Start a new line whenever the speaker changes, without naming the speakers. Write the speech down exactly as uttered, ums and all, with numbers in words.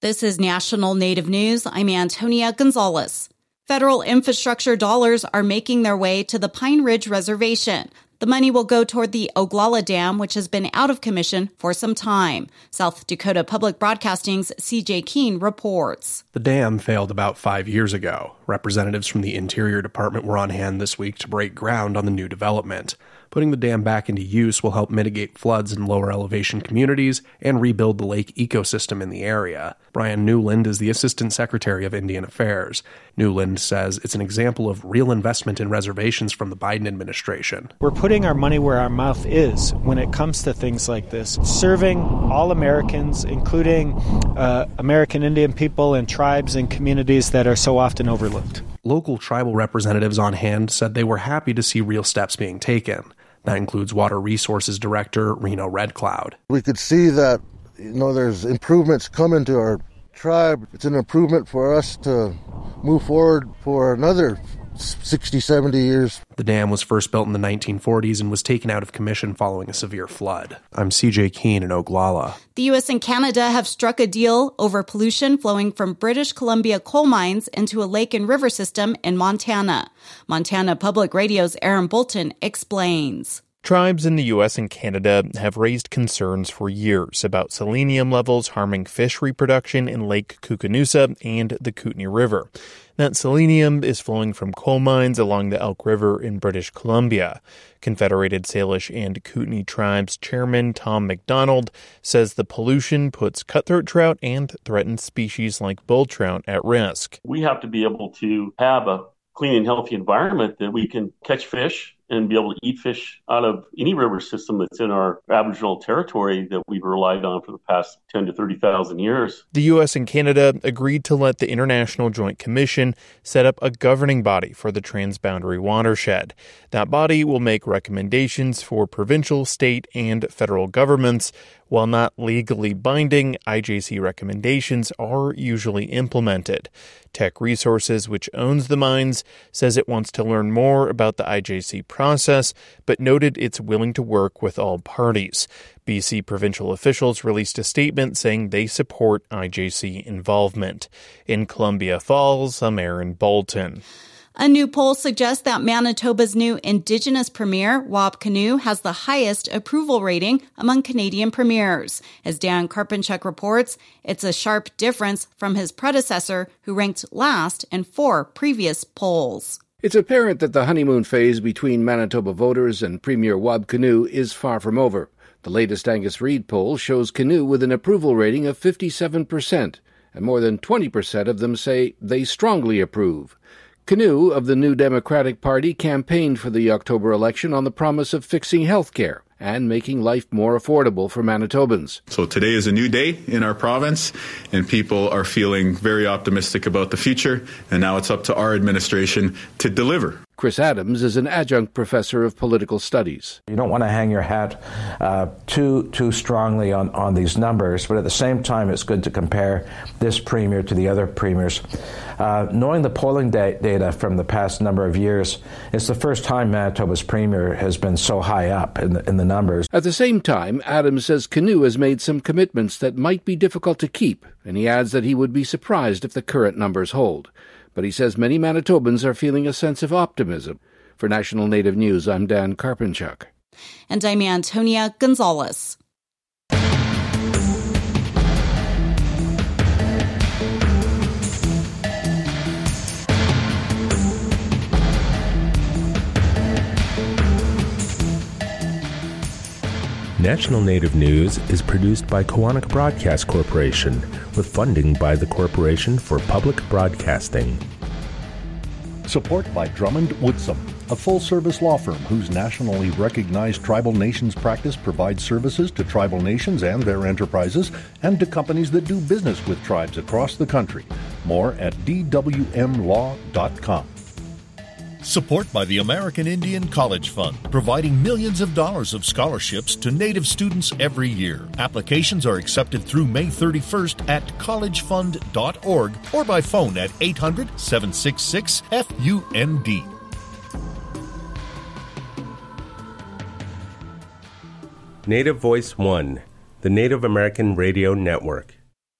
This is National Native News. I'm Antonia Gonzalez. Federal infrastructure dollars are making their way to the Pine Ridge Reservation. The money will go toward the Oglala Dam, which has been out of commission for some time. South Dakota Public Broadcasting's C J Keene reports.
The dam failed about five years ago. Representatives from the Interior Department were on hand this week to break ground on the new development. Putting the dam back into use will help mitigate floods in lower elevation communities and rebuild the lake ecosystem in the area. Brian Newland is the Assistant Secretary of Indian Affairs. Newland says it's an example of real investment in reservations from the Biden administration.
We're putting our money where our mouth is when it comes to things like this, serving all Americans, including uh, American Indian people and tribes and communities that are so often overlooked.
Local tribal representatives on hand said they were happy to see real steps being taken. That includes Water Resources Director Reno Red Cloud.
We could see that, you know, there's improvements coming to our tribe. It's an improvement for us to move forward for another sixty, seventy years.
The dam was first built in the nineteen forties and was taken out of commission following a severe flood. I'm C J Keene in Oglala.
The U S and Canada have struck a deal over pollution flowing from British Columbia coal mines into a lake and river system in Montana. Montana Public Radio's Aaron Bolton explains.
Tribes in the U S and Canada have raised concerns for years about selenium levels harming fish reproduction in Lake Koocanusa and the Kootenay River. That selenium is flowing from coal mines along the Elk River in British Columbia. Confederated Salish and Kootenay Tribes Chairman Tom McDonald says the pollution puts cutthroat trout and threatened species like bull trout at risk.
We have to be able to have a clean and healthy environment that we can catch fish and be able to eat fish out of any river system that's in our Aboriginal territory that we've relied on for the past ten to thirty thousand years.
The U S and Canada agreed to let the International Joint Commission set up a governing body for the transboundary watershed. That body will make recommendations for provincial, state, and federal governments. While not legally binding, I J C recommendations are usually implemented. Teck Resources, which owns the mines, says it wants to learn more about the I J C process, but noted it's willing to work with all parties. B C provincial officials released a statement saying they support I J C involvement. In Columbia Falls, I'm Aaron Bolton.
A new poll suggests that Manitoba's new Indigenous Premier, Wab Kinew, has the highest approval rating among Canadian premiers. As Dan Karpenchuk reports, it's a sharp difference from his predecessor, who ranked last in four previous polls.
It's apparent that the honeymoon phase between Manitoba voters and Premier Wab Kinew is far from over. The latest Angus Reid poll shows Kinew with an approval rating of fifty-seven percent, and more than twenty percent of them say they strongly approve. Kinew of the New Democratic Party campaigned for the October election on the promise of fixing health care and making life more affordable for Manitobans.
So today is a new day in our province, and people are feeling very optimistic about the future, and now it's up to our administration to deliver.
Chris Adams is an adjunct professor of political studies.
You don't want to hang your hat uh, too too strongly on, on these numbers, but at the same time, it's good to compare this premier to the other premiers. Uh, knowing the polling da- data from the past number of years, it's the first time Manitoba's premier has been so high up in the, in the numbers.
At the same time, Adams says Kinew has made some commitments that might be difficult to keep, and he adds that he would be surprised if the current numbers hold. But he says many Manitobans are feeling a sense of optimism. For National Native News, I'm Dan Karpenchuk.
And I'm Antonia Gonzalez.
National Native News is produced by Koahnic Broadcast Corporation with funding by the Corporation for Public Broadcasting.
Support by Drummond Woodsum, a full-service law firm whose nationally recognized tribal nations practice provides services to tribal nations and their enterprises and to companies that do business with tribes across the country. More at d w m law dot com.
Support by the American Indian College Fund, providing millions of dollars of scholarships to Native students every year. Applications are accepted through May thirty-first at college fund dot org or by phone at eight hundred, seven six six, F U N D.
Native Voice One, the Native American Radio Network.